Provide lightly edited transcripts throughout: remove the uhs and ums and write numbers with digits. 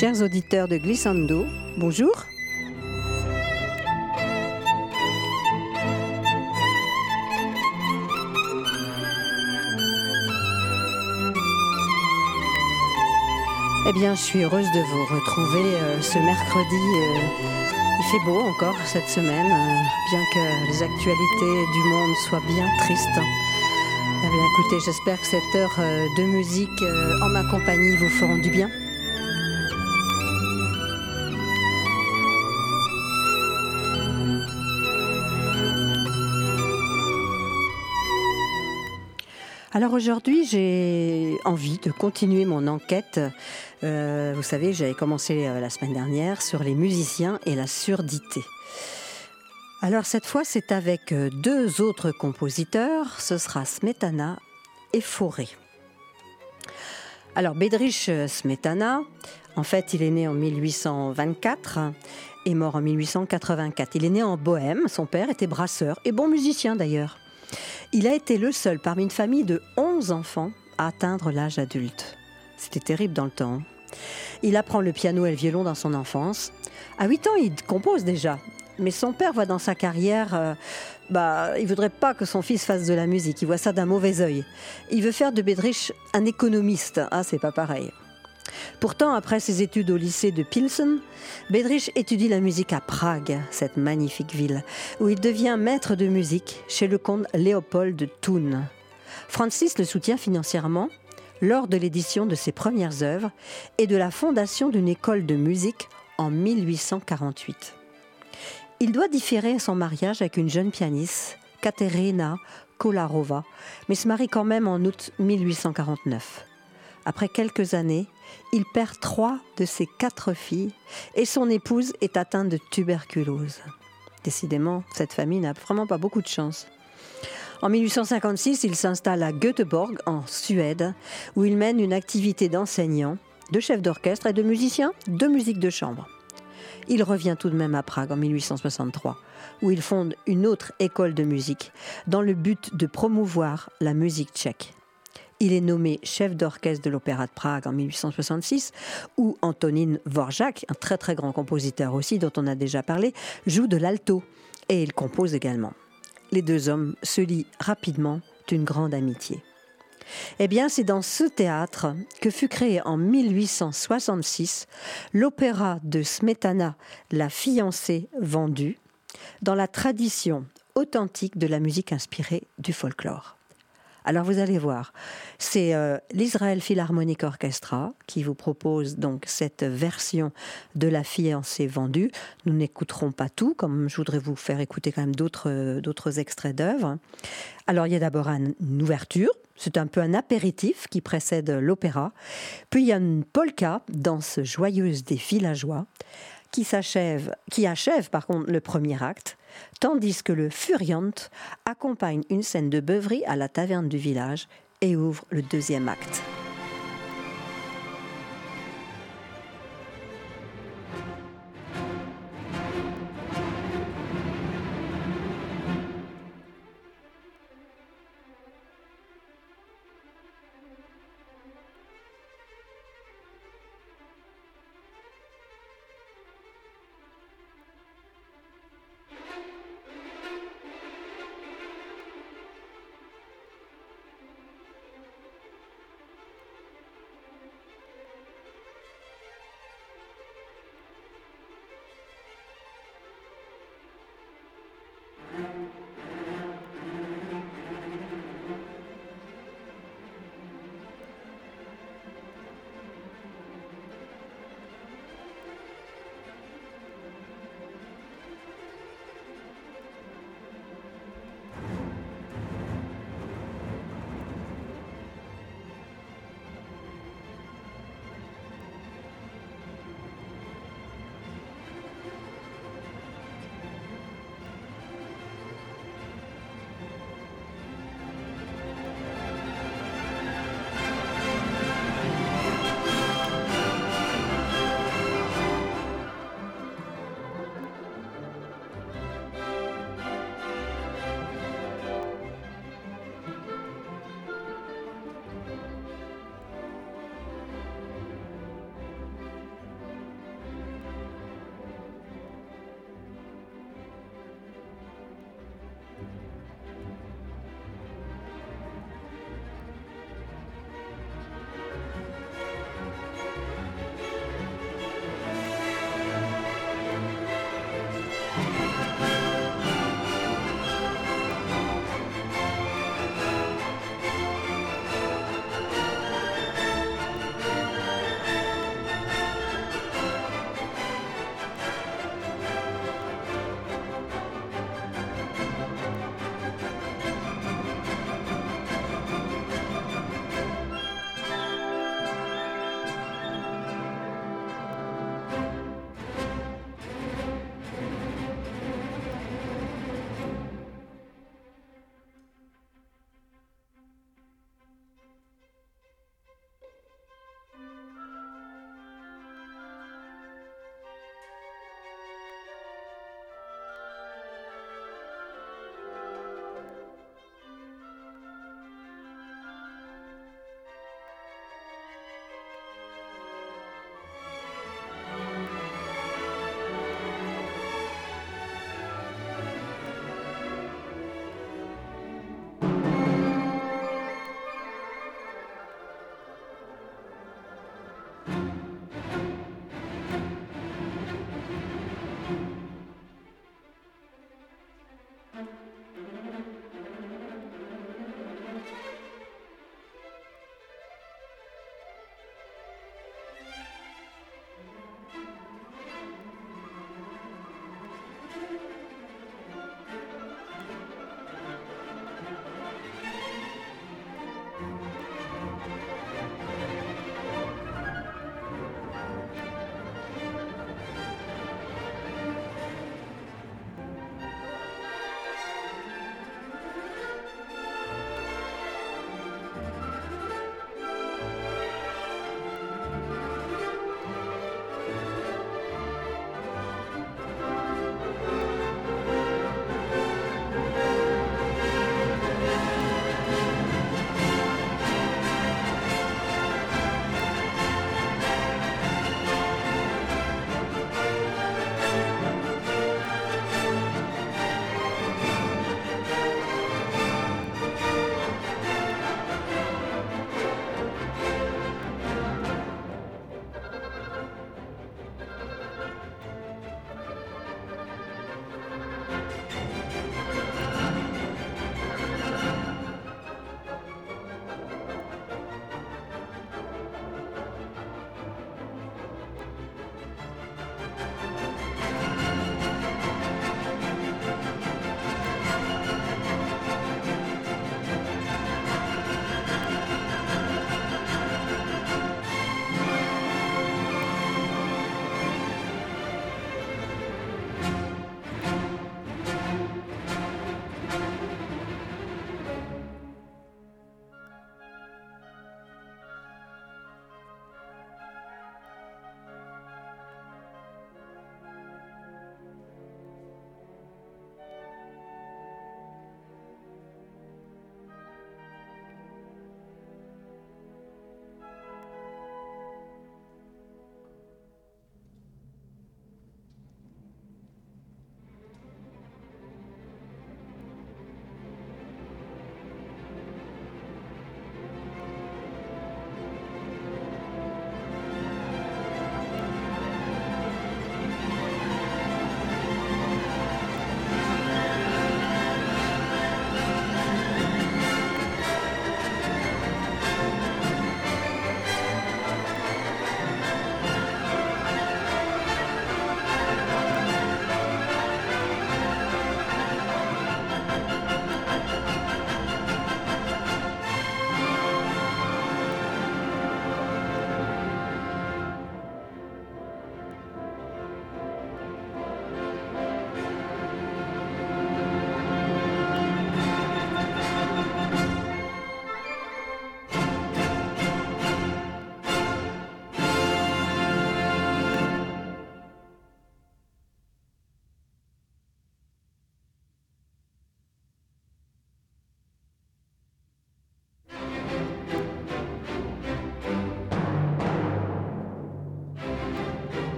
Chers auditeurs de Glissando, bonjour. Eh bien, je suis heureuse de vous retrouver ce mercredi. Il fait beau encore cette semaine, bien que les actualités du monde soient bien tristes. Eh bien, écoutez, j'espère que cette heure de musique en ma compagnie vous feront du bien. Alors aujourd'hui, j'ai envie de continuer mon enquête. Vous savez, j'avais commencé la semaine dernière sur les musiciens et la surdité. Alors cette fois, c'est avec deux autres compositeurs. Ce sera Smetana et Fauré. Alors Bedřich Smetana, en fait, il est né en 1824 et mort en 1884. Il est né en Bohême. Son père était brasseur et bon musicien d'ailleurs. Il a été le seul parmi une famille de 11 enfants à atteindre l'âge adulte. C'était terrible dans le temps. Il apprend le piano et le violon dans son enfance. À 8 ans, il compose déjà. Mais son père voit dans sa carrière, il ne voudrait pas que son fils fasse de la musique. Il voit ça d'un mauvais œil. Il veut faire de Bedřich un économiste. Ah, c'est pas pareil. Pourtant, après ses études au lycée de Pilsen, Bedřich étudie la musique à Prague, cette magnifique ville, où il devient maître de musique chez le comte Léopold de Thun. Francis le soutient financièrement lors de l'édition de ses premières œuvres et de la fondation d'une école de musique en 1848. Il doit différer son mariage avec une jeune pianiste, Kateřina Kolárová, mais se marie quand même en août 1849. Après quelques années, il perd 3 de ses 4 filles et son épouse est atteinte de tuberculose. Décidément, cette famille n'a vraiment pas beaucoup de chance. En 1856, il s'installe à Göteborg, en Suède, où il mène une activité d'enseignant, de chef d'orchestre et de musicien de musique de chambre. Il revient tout de même à Prague en 1863, où il fonde une autre école de musique dans le but de promouvoir la musique tchèque. Il est nommé chef d'orchestre de l'Opéra de Prague en 1866, où Antonín Dvořák, un très très grand compositeur aussi, dont on a déjà parlé, joue de l'alto et il compose également. Les deux hommes se lient rapidement d'une grande amitié. Eh bien, c'est dans ce théâtre que fut créé en 1866 l'opéra de Smetana, La fiancée vendue, dans la tradition authentique de la musique inspirée du folklore. Alors vous allez voir, c'est l'Israel Philharmonic Orchestra qui vous propose donc cette version de La fiancée vendue. Nous n'écouterons pas tout, comme je voudrais vous faire écouter quand même d'autres extraits d'œuvres. Alors il y a d'abord une ouverture, c'est un peu un apéritif qui précède l'opéra. Puis il y a une polka, danse joyeuse des villageois, qui achève le premier acte, tandis que le Furiant accompagne une scène de beuverie à la taverne du village et ouvre le deuxième acte.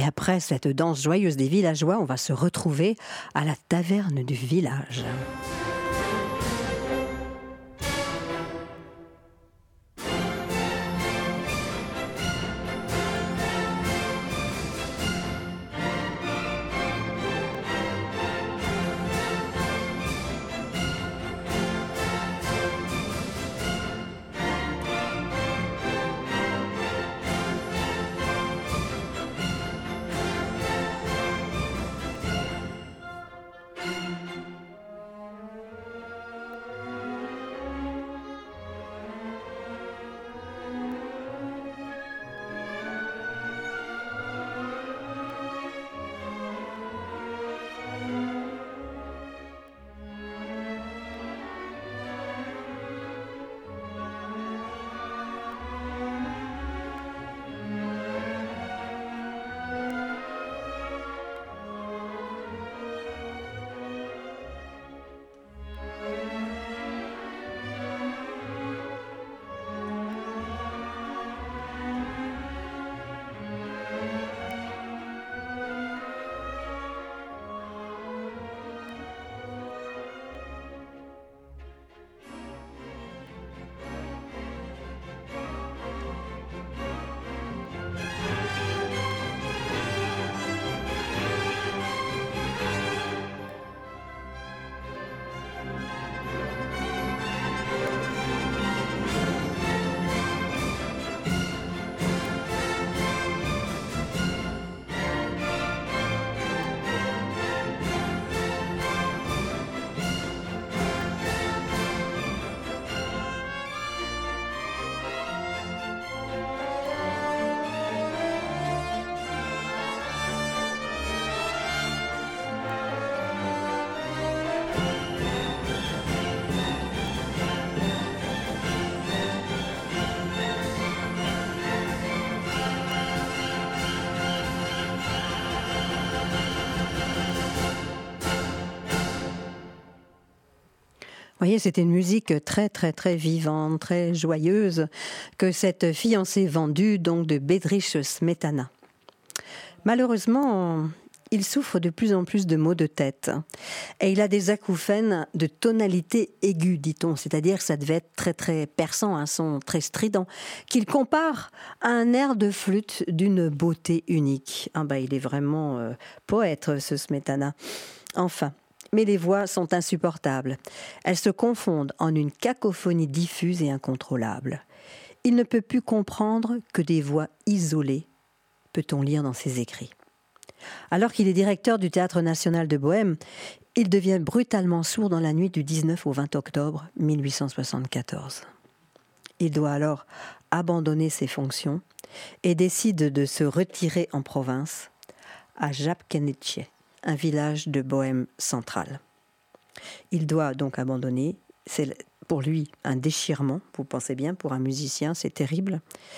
Et après cette danse joyeuse des villageois, on va se retrouver à la taverne du village. Vous voyez, c'était une musique très, très, très vivante, très joyeuse que cette fiancée vendue, donc de Bedřich Smetana. Malheureusement, il souffre de plus en plus de maux de tête et il a des acouphènes de tonalité aiguë, dit-on, c'est-à-dire que ça devait être très, très perçant, un son très strident, qu'il compare à un air de flûte d'une beauté unique. Il est vraiment poète, ce Smetana. Enfin. Mais les voix sont insupportables. Elles se confondent en une cacophonie diffuse et incontrôlable. Il ne peut plus comprendre que des voix isolées, peut-on lire dans ses écrits. Alors qu'il est directeur du Théâtre national de Bohême, il devient brutalement sourd dans la nuit du 19 au 20 octobre 1874. Il doit alors abandonner ses fonctions et décide de se retirer en province, à Žabkenice, un village de Bohême centrale. Il doit donc abandonner. C'est pour lui un déchirement, vous pensez bien, pour un musicien, c'est terrible.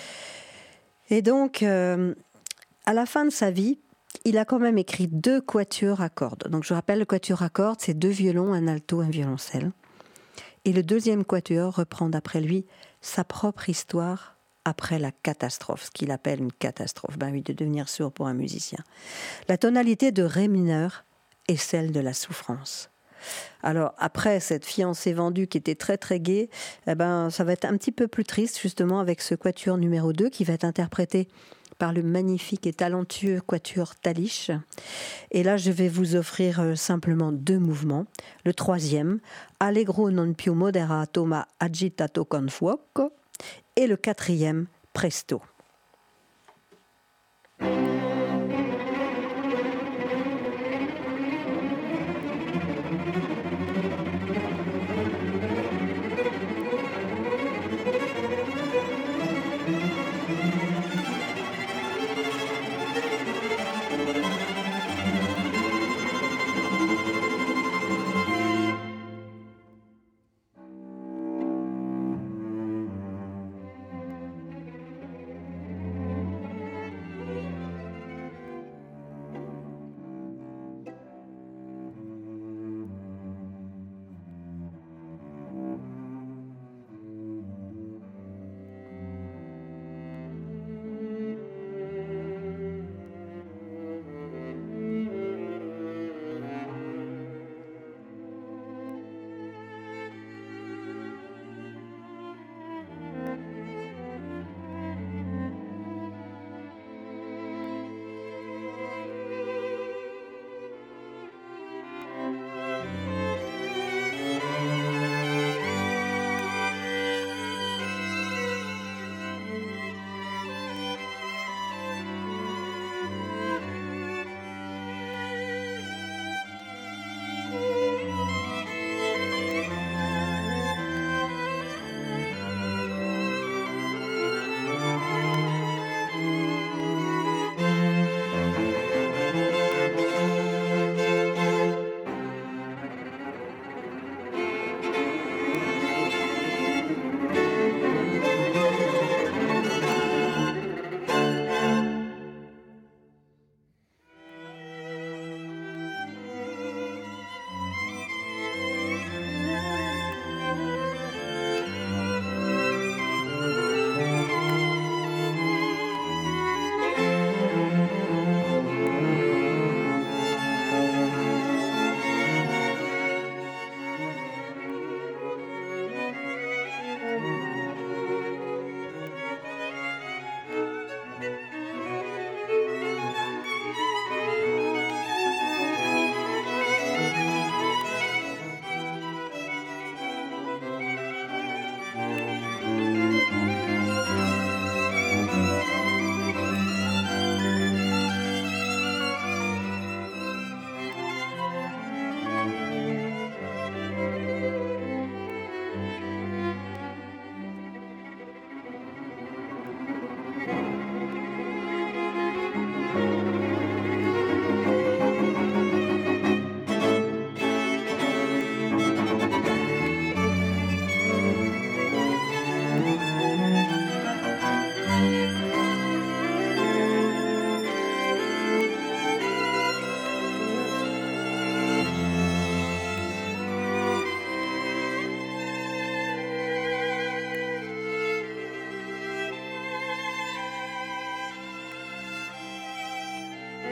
Et donc, à la fin de sa vie, il a quand même écrit 2 quatuors à cordes. Donc je rappelle, le quatuor à cordes, c'est 2 violons, un alto, un violoncelle. Et le 2e quatuor reprend d'après lui sa propre histoire après la catastrophe, ce qu'il appelle une catastrophe. De devenir sourd pour un musicien. La tonalité de ré mineur est celle de la souffrance. Alors, après cette fiancée vendue qui était très très gaie, ça va être un petit peu plus triste, justement, avec ce quatuor numéro 2 qui va être interprété par le magnifique et talentueux quatuor Talich. Et là, je vais vous offrir simplement 2 mouvements. Le 3e, Allegro non più moderato ma agitato con fuoco. Et le 4e, Presto.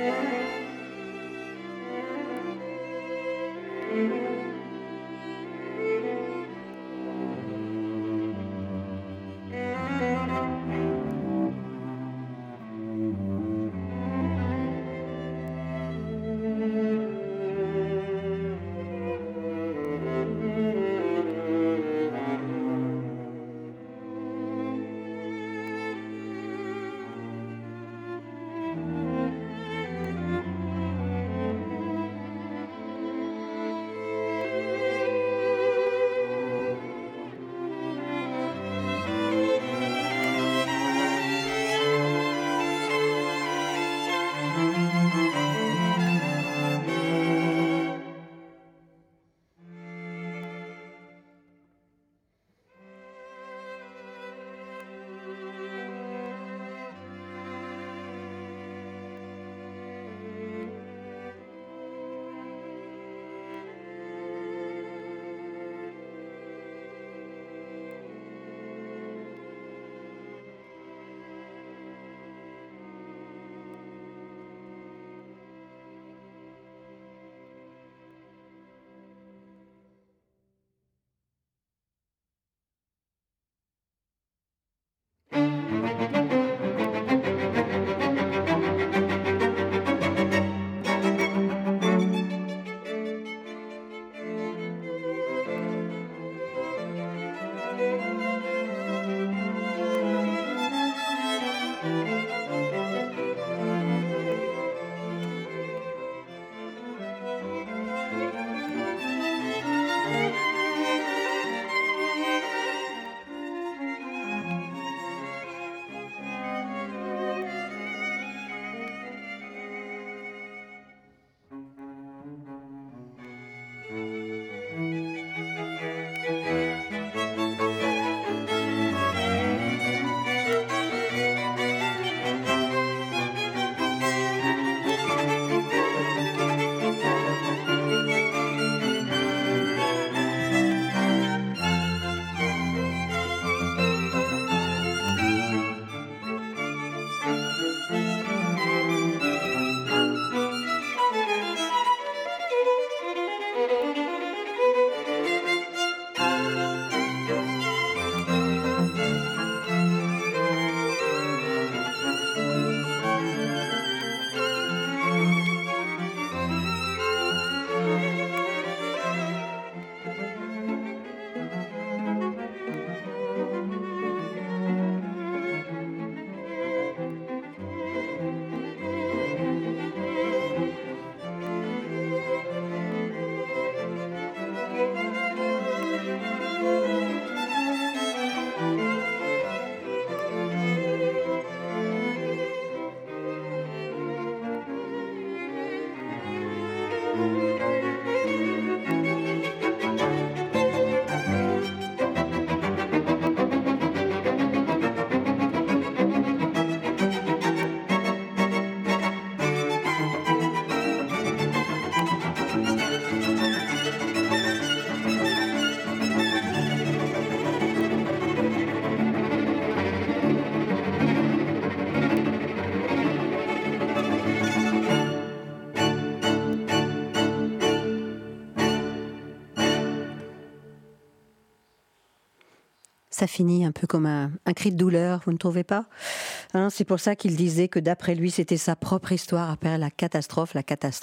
Ça finit un peu comme un cri de douleur, vous ne trouvez pas ? C'est pour ça qu'il disait que d'après lui, c'était sa propre histoire après la catastrophe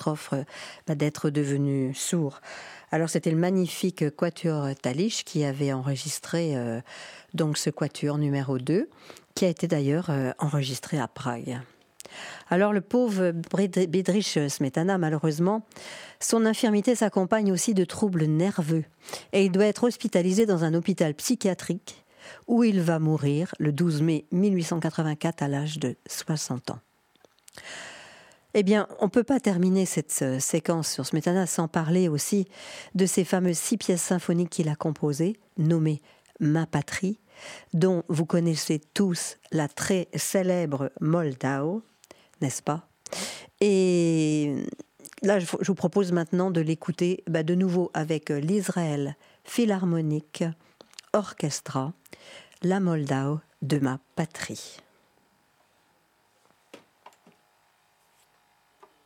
d'être devenu sourd. Alors c'était le magnifique quatuor Talich qui avait enregistré donc ce quatuor numéro 2, qui a été d'ailleurs enregistré à Prague. Alors le pauvre Bedřich Smetana, malheureusement, son infirmité s'accompagne aussi de troubles nerveux et il doit être hospitalisé dans un hôpital psychiatrique où il va mourir le 12 mai 1884 à l'âge de 60 ans. Eh bien, on ne peut pas terminer cette séquence sur Smetana sans parler aussi de ces fameuses 6 pièces symphoniques qu'il a composées, nommées « Ma patrie », dont vous connaissez tous la très célèbre Moldau, n'est-ce pas ? Et là, je vous propose maintenant de l'écouter de nouveau avec l'Israël Philharmonic Orchestra, la Moldau de ma patrie.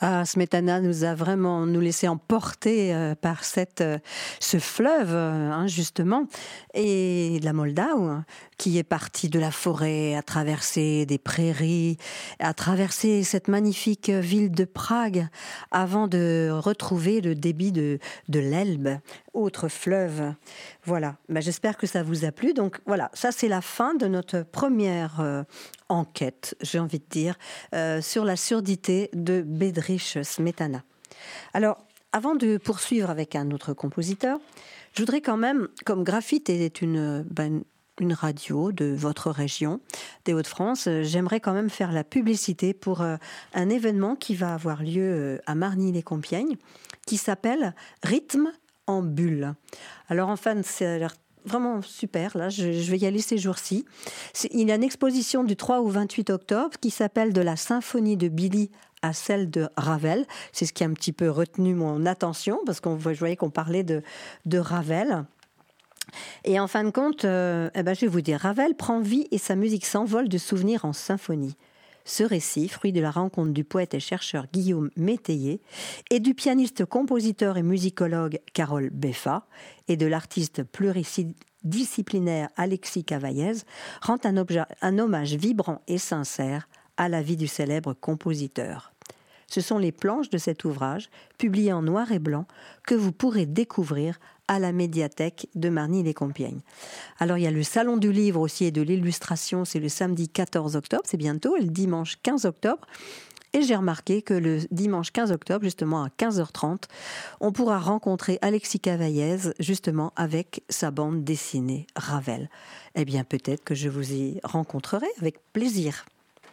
Ah, Smetana nous a vraiment nous laissé emporter par ce fleuve, hein, justement, et la Moldau, hein, qui est partie de la forêt, a traversé des prairies, a traversé cette magnifique ville de Prague, avant de retrouver le débit de l'Elbe, autre fleuve. Voilà, j'espère que ça vous a plu. Donc voilà, ça c'est la fin de notre première enquête, j'ai envie de dire, sur la surdité de Bedřich Smetana. Alors, avant de poursuivre avec un autre compositeur, je voudrais quand même, comme Graphite est une radio de votre région, des Hauts-de-France, j'aimerais quand même faire la publicité pour un événement qui va avoir lieu à Marny-les-Compiègnes, qui s'appelle Rythme en bulle. Alors enfin, ça a l'air vraiment super, là, je vais y aller ces jours-ci. Il y a une exposition du 3 au 28 octobre qui s'appelle « De la symphonie de Billy à celle de Ravel ». C'est ce qui a un petit peu retenu mon attention, parce je voyais qu'on parlait de Ravel. Et en fin de compte, je vais vous dire, Ravel prend vie et sa musique s'envole de souvenirs en symphonie. Ce récit, fruit de la rencontre du poète et chercheur Guillaume Métayer et du pianiste, compositeur et musicologue Carole Beffa et de l'artiste pluridisciplinaire Alexis Cavaillez, rend un hommage vibrant et sincère à la vie du célèbre compositeur. Ce sont les planches de cet ouvrage, publié en noir et blanc, que vous pourrez découvrir à la médiathèque de Marny-les-Compiègnes. Alors il y a le salon du livre aussi et de l'illustration, c'est le samedi 14 octobre, c'est bientôt, et le dimanche 15 octobre. Et j'ai remarqué que le dimanche 15 octobre, justement à 15h30, on pourra rencontrer Alexis Cavaillez, justement avec sa bande dessinée Ravel. Eh bien peut-être que je vous y rencontrerai avec plaisir.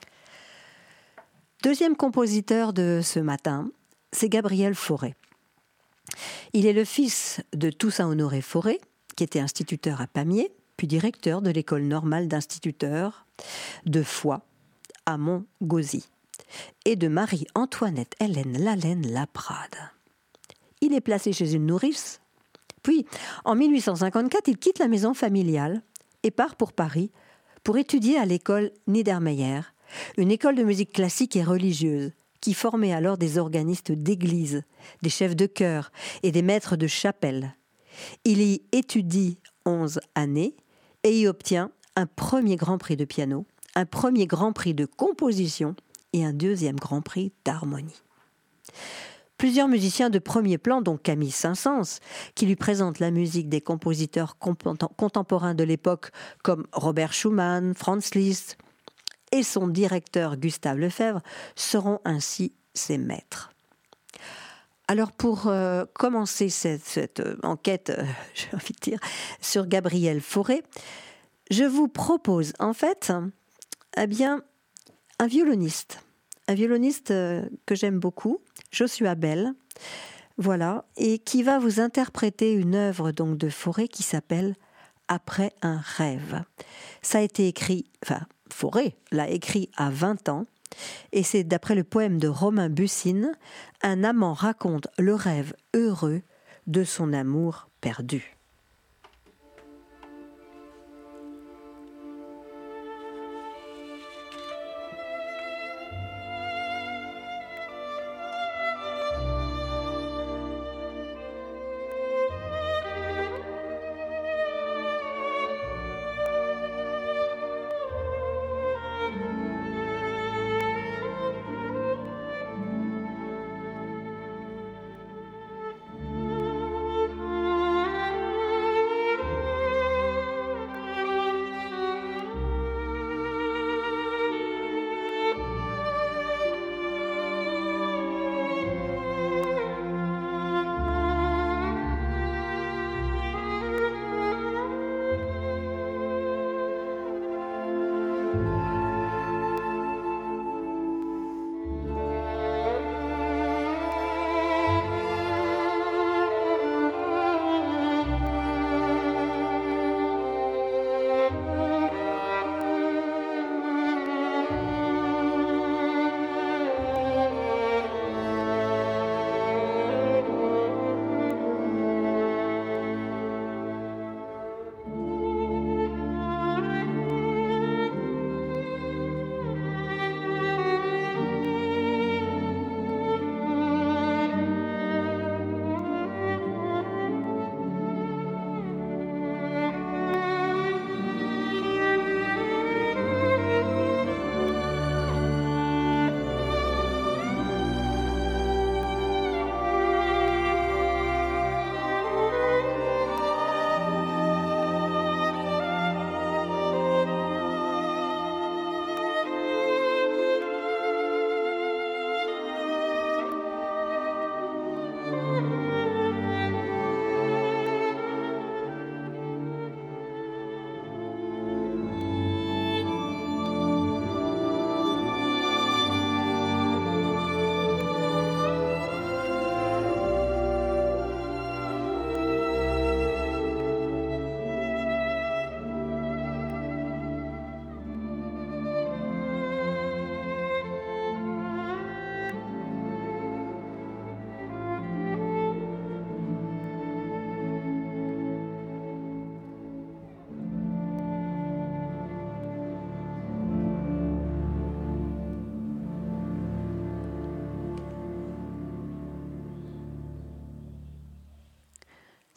Deuxième compositeur de ce matin, c'est Gabriel Fauré. Il est le fils de Toussaint-Honoré Fauré, qui était instituteur à Pamiers, puis directeur de l'école normale d'instituteurs de Foix à Montgauzy, et de Marie-Antoinette Hélène Lalaine Laprade. Il est placé chez une nourrice, puis en 1854, il quitte la maison familiale et part pour Paris pour étudier à l'école Niedermeyer, une école de musique classique et religieuse qui formait alors des organistes d'église, des chefs de chœur et des maîtres de chapelle. Il y étudie 11 années et y obtient un premier grand prix de piano, un premier grand prix de composition et un deuxième grand prix d'harmonie. Plusieurs musiciens de premier plan, dont Camille Saint-Saëns, qui lui présente la musique des compositeurs contemporains de l'époque comme Robert Schumann, Franz Liszt, et son directeur Gustave Lefebvre seront ainsi ses maîtres. Alors pour commencer cette enquête, j'ai envie de dire, sur Gabriel Fauré, je vous propose en fait un violoniste que j'aime beaucoup, Joshua Bell, voilà, et qui va vous interpréter une œuvre donc de Fauré qui s'appelle « Après un rêve ». Ça a été écrit, Fauré l'a écrit à 20 ans, et c'est d'après le poème de Romain Bussine, un amant raconte le rêve heureux de son amour perdu.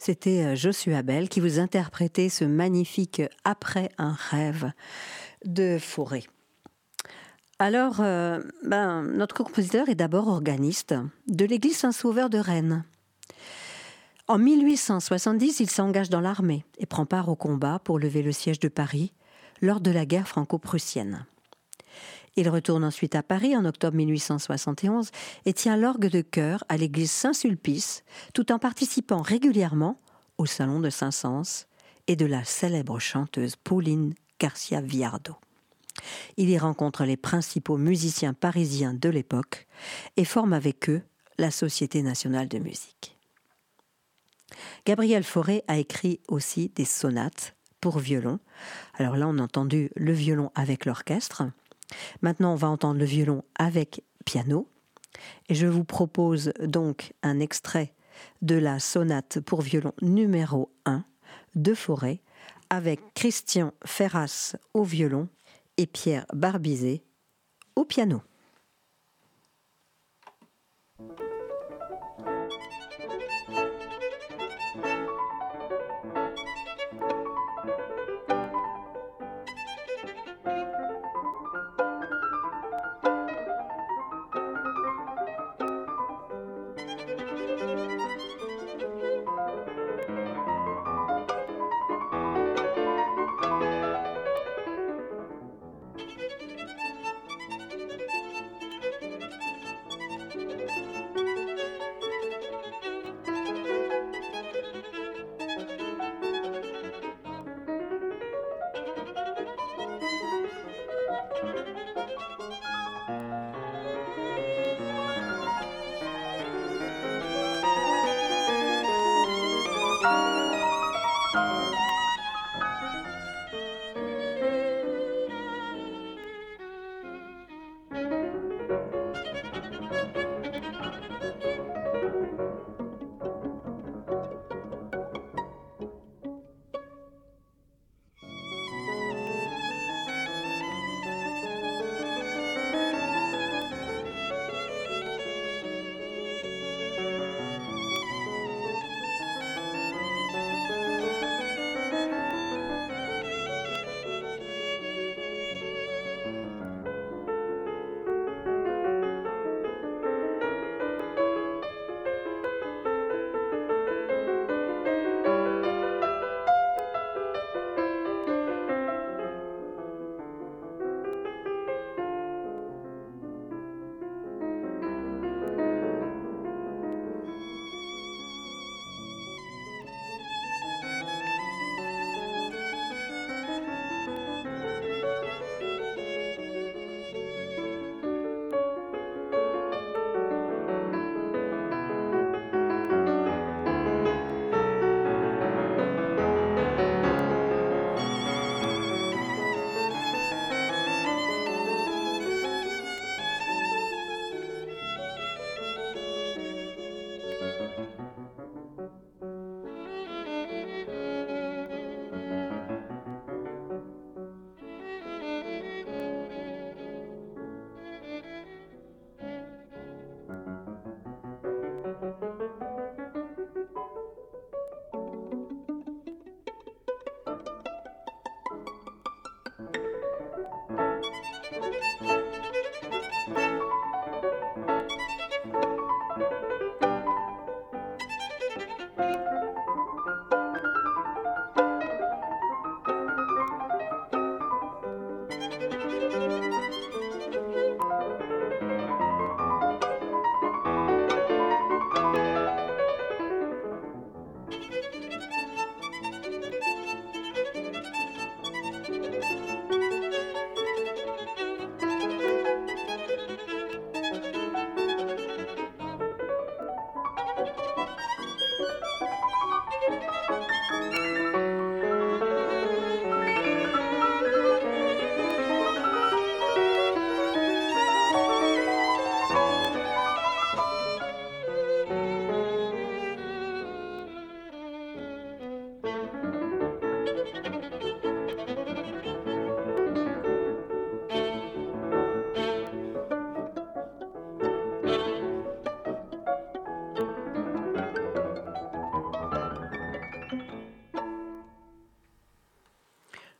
C'était Joshua Bell qui vous interprétait ce magnifique Après un rêve de Fauré. Alors, notre compositeur est d'abord organiste de l'église Saint-Sauveur de Rennes. En 1870, il s'engage dans l'armée et prend part au combat pour lever le siège de Paris lors de la guerre franco-prussienne. Il retourne ensuite à Paris en octobre 1871 et tient l'orgue de chœur à l'église Saint-Sulpice, tout en participant régulièrement au salon de Saint-Saëns et de la célèbre chanteuse Pauline Garcia-Villardo. Il y rencontre les principaux musiciens parisiens de l'époque et forme avec eux la Société nationale de musique. Gabriel Fauré a écrit aussi des sonates pour violon. Alors là, on a entendu le violon avec l'orchestre. Maintenant, on va entendre le violon avec piano. Et je vous propose donc un extrait de la sonate pour violon numéro 1 de Fauré avec Christian Ferras au violon et Pierre Barbizet au piano.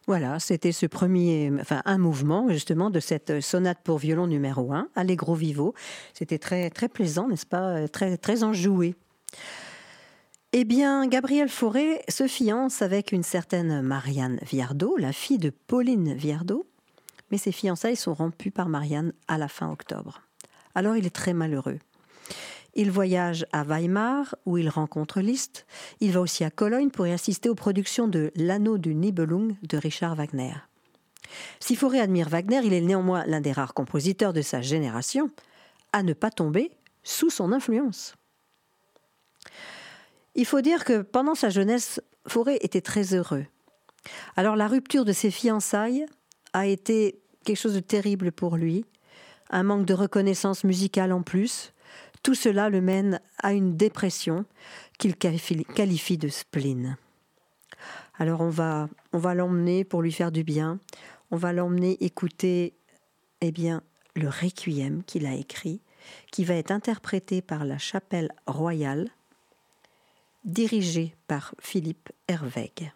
Voilà, c'était un mouvement justement de cette sonate pour violon numéro 1, Allegro vivo. C'était très, très plaisant, n'est-ce pas? Très, très enjoué. Eh bien, Gabriel Fauré se fiance avec une certaine Marianne Viardot, la fille de Pauline Viardot, mais ses fiançailles sont rompues par Marianne à la fin octobre. Alors il est très malheureux. Il voyage à Weimar, où il rencontre Liszt. Il va aussi à Cologne pour y assister aux productions de L'Anneau du Nibelung de Richard Wagner. Si Fauré admire Wagner, il est néanmoins l'un des rares compositeurs de sa génération à ne pas tomber sous son influence. Il faut dire que pendant sa jeunesse, Fauré était très heureux. Alors la rupture de ses fiançailles a été quelque chose de terrible pour lui, un manque de reconnaissance musicale en plus. Tout cela le mène à une dépression qu'il qualifie de spleen. Alors on va l'emmener pour lui faire du bien. On va l'emmener écouter le Requiem qu'il a écrit, qui va être interprété par la Chapelle Royale, dirigée par Philippe Herwegh.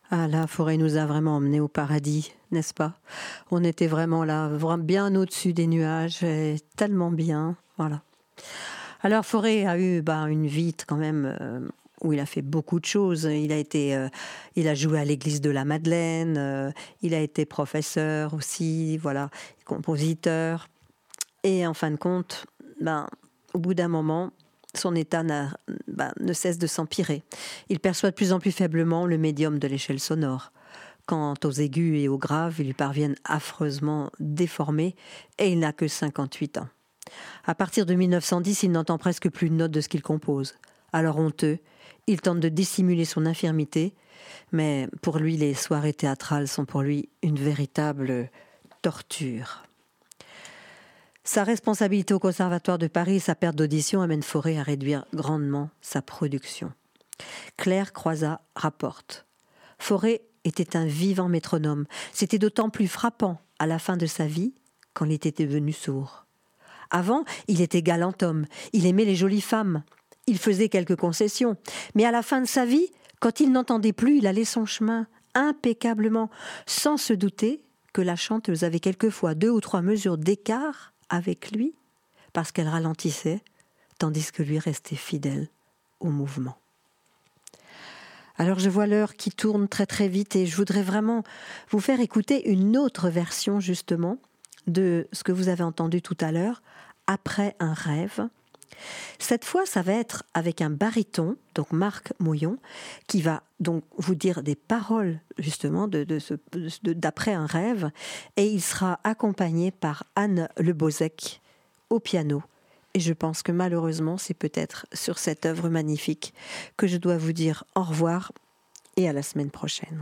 Ah, la forêt nous a vraiment emmenés au paradis, n'est-ce pas? On était vraiment là, bien au-dessus des nuages, et tellement bien, voilà. Alors Fauré a eu une vie quand même où il a fait beaucoup de choses. Il a joué à l'église de la Madeleine, il a été professeur aussi, voilà, compositeur. Et en fin de compte, au bout d'un moment, son état ne cesse de s'empirer. Il perçoit de plus en plus faiblement le médium de l'échelle sonore. Quant aux aigus et aux graves, ils lui parviennent affreusement déformés et il n'a que 58 ans. À partir de 1910, il n'entend presque plus une note de ce qu'il compose. Alors honteux, il tente de dissimuler son infirmité, mais pour lui, les soirées théâtrales sont pour lui une véritable torture. Sa responsabilité au Conservatoire de Paris et sa perte d'audition amènent Fauré à réduire grandement sa production. Claire Croizat rapporte « Fauré était un vivant métronome. C'était d'autant plus frappant à la fin de sa vie quand il était devenu sourd. Avant, il était galant homme, il aimait les jolies femmes, il faisait quelques concessions, mais à la fin de sa vie, quand il n'entendait plus, il allait son chemin impeccablement, sans se douter que la chanteuse avait quelquefois 2 ou 3 mesures d'écart avec lui, parce qu'elle ralentissait, tandis que lui restait fidèle au mouvement. » Alors je vois l'heure qui tourne très très vite et je voudrais vraiment vous faire écouter une autre version justement de ce que vous avez entendu tout à l'heure, Après un rêve. Cette fois, ça va être avec un baryton, donc Marc Mouillon, qui va donc vous dire des paroles justement d'Après un rêve, et il sera accompagné par Anne Lebozec au piano. Et je pense que malheureusement, c'est peut-être sur cette œuvre magnifique que je dois vous dire au revoir et à la semaine prochaine.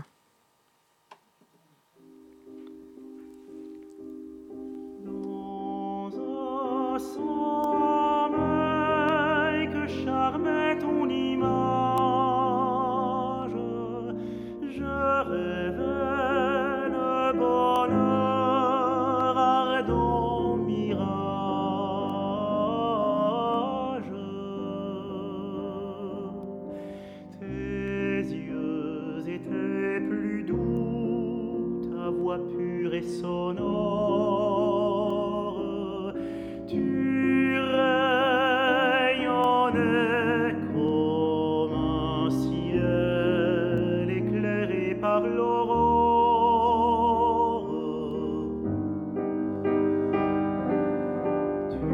Charmait ton image, je rêvais le bonheur, ardent mirage. Tes yeux étaient plus doux, ta voix pure et sonore, tu rayonnais comme un ciel éclairé par l'aurore. Tu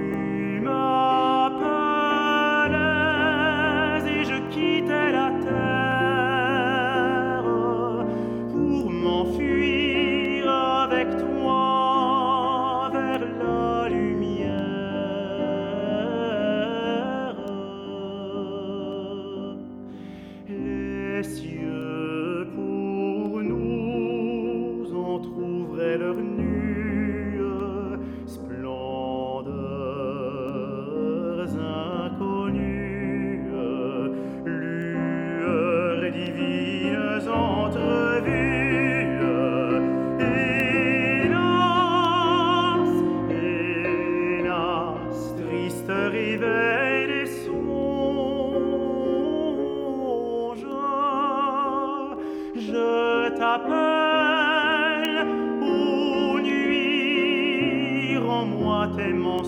m'appelais et je quittais la terre pour m'enfuir avec toi vers la lumière. Les cieux pour nous entr'ouvraient leurs nues splendeurs inconnues, lueurs divines entrevues. Hélas, hélas, triste réveil des songes, je t'appelle, ô nuit, rends-moi tes mensonges.